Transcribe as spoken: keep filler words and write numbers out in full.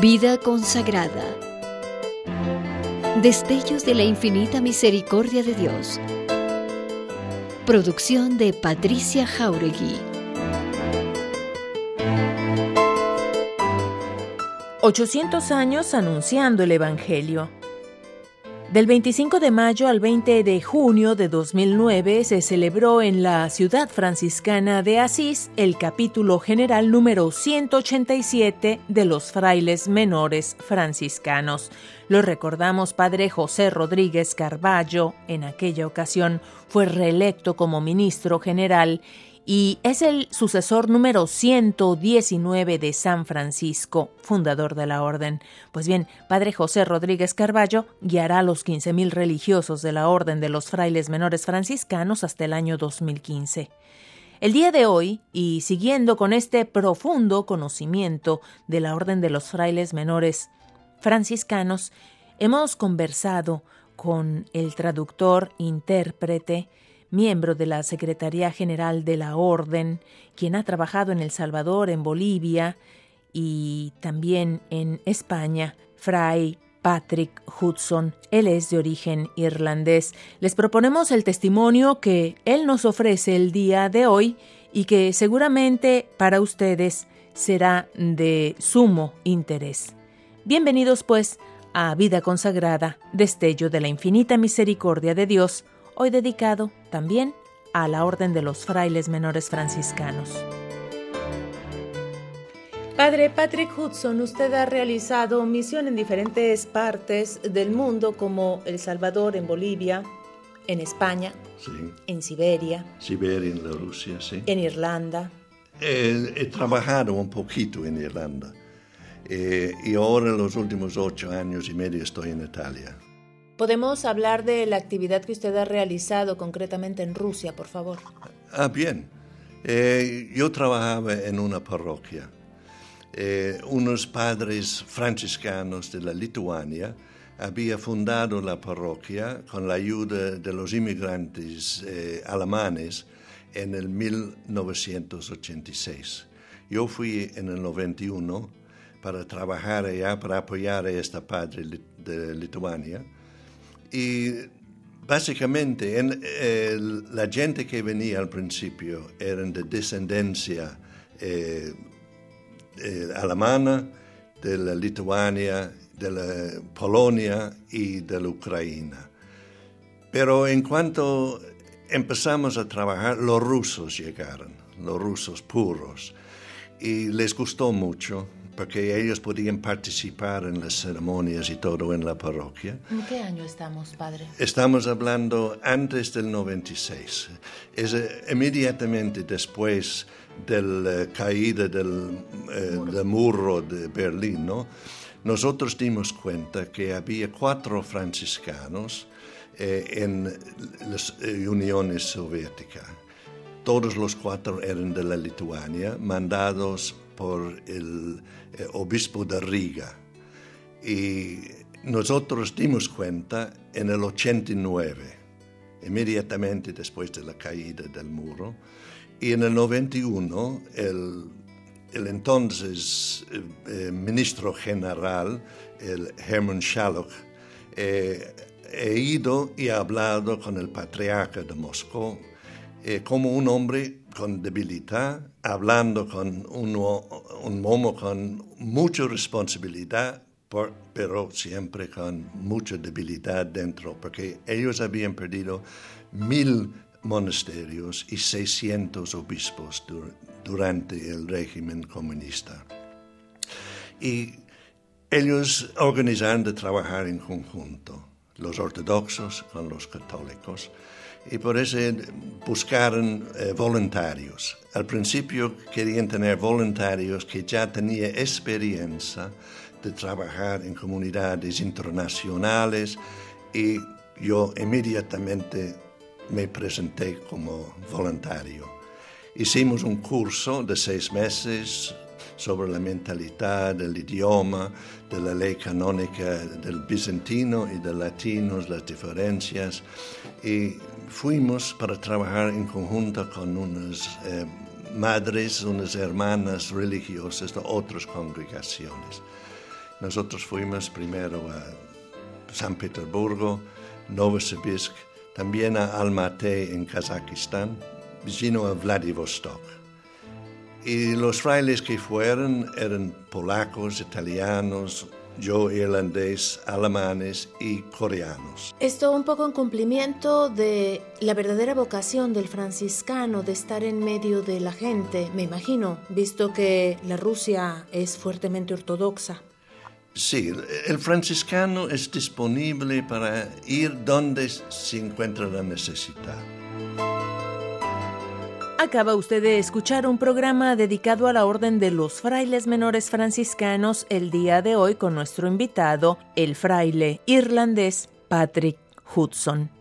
Vida consagrada. Destellos de la infinita misericordia de Dios. Producción de Patricia Jáuregui. ochocientos años anunciando el Evangelio. Del veinticinco de mayo al veinte de junio de dos mil nueve se celebró en la ciudad franciscana de Asís el capítulo general número ciento ochenta y siete de los frailes menores franciscanos. Lo recordamos, Padre José Rodríguez Carballo, en aquella ocasión fue reelecto como ministro general y es el sucesor número ciento diecinueve de San Francisco, fundador de la orden. Pues bien, Padre José Rodríguez Carballo guiará a los quince mil religiosos de la Orden de los Frailes Menores Franciscanos hasta el año dos mil quince. El día de hoy, y siguiendo con este profundo conocimiento de la Orden de los Frailes Menores Franciscanos, hemos conversado con el traductor, intérprete, miembro de la Secretaría General de la Orden, quien ha trabajado en El Salvador, en Bolivia y también en España, Fray Patrick Hudson. Él es de origen irlandés. Les proponemos el testimonio que él nos ofrece el día de hoy y que seguramente para ustedes será de sumo interés. Bienvenidos pues a Vida Consagrada, destello de la infinita misericordia de Dios, hoy dedicado también a la Orden de los Frailes Menores Franciscanos. Padre Patrick Hudson, usted ha realizado misión en diferentes partes del mundo, como El Salvador, en Bolivia, en España, sí. en Siberia, Siberia, en la Rusia, sí. en Irlanda. Eh, he trabajado un poquito en Irlanda eh, y ahora en los últimos ocho años y medio estoy en Italia. ¿Podemos hablar de la actividad que usted ha realizado concretamente en Rusia, por favor? Ah, bien. Eh, yo trabajaba en una parroquia. Eh, unos padres franciscanos de la Lituania habían fundado la parroquia con la ayuda de los inmigrantes eh, alemanes en el mil novecientos ochenta y seis. Yo fui en el noventa y uno para trabajar allá, para apoyar a esta padre de Lituania. Y básicamente en, eh, la gente que venía al principio eran de descendencia eh, eh, alemana, de la Lituania, de la Polonia y de la Ucrania. Pero en cuanto empezamos a trabajar, los rusos llegaron, los rusos puros, y les gustó mucho, porque ellos podían participar en las ceremonias y todo en la parroquia. ¿En qué año estamos, padre? Estamos hablando antes del noventa y seis. Es eh, inmediatamente después de la caída del, eh, muro. del muro de Berlín, ¿no? Nosotros dimos cuenta que había cuatro franciscanos eh, en las eh, uniones soviéticas. Todos los cuatro eran de la Lituania, mandados por el eh, obispo de Riga. Y nosotros dimos cuenta en el ochenta y nueve, inmediatamente después de la caída del muro, y en el noventa y uno el, el entonces eh, ministro general, el Hermann Schaluch, eh, he ido y hablado con el patriarca de Moscú, Eh, como un hombre con debilidad, hablando con un, un hombre con mucha responsabilidad, por, pero siempre con mucha debilidad dentro, porque ellos habían perdido mil monasterios y seiscientos obispos dur, durante el régimen comunista. Y ellos organizaron de trabajar en conjunto, los ortodoxos con los católicos, y por eso buscaron eh, voluntarios. Al principio querían tener voluntarios que ya tenían experiencia de trabajar en comunidades internacionales y yo inmediatamente me presenté como voluntario. Hicimos un curso de seis meses sobre la mentalidad, del idioma, de la ley canónica del bizantino y del latino, las diferencias, y fuimos para trabajar en conjunto con unas eh, madres, unas hermanas religiosas de otras congregaciones. Nosotros fuimos primero a San Petersburgo, Novosibirsk, también a Almaty en Kazajistán, vecino a Vladivostok. Y los frailes que fueron eran polacos, italianos, yo irlandés, alemanes y coreanos. Esto un poco en cumplimiento de la verdadera vocación del franciscano, de estar en medio de la gente, me imagino, visto que la Rusia es fuertemente ortodoxa. Sí, el franciscano es disponible para ir donde se encuentra la necesidad. Acaba usted de escuchar un programa dedicado a la Orden de los Frailes Menores Franciscanos el día de hoy con nuestro invitado, el fraile irlandés Patrick Hudson.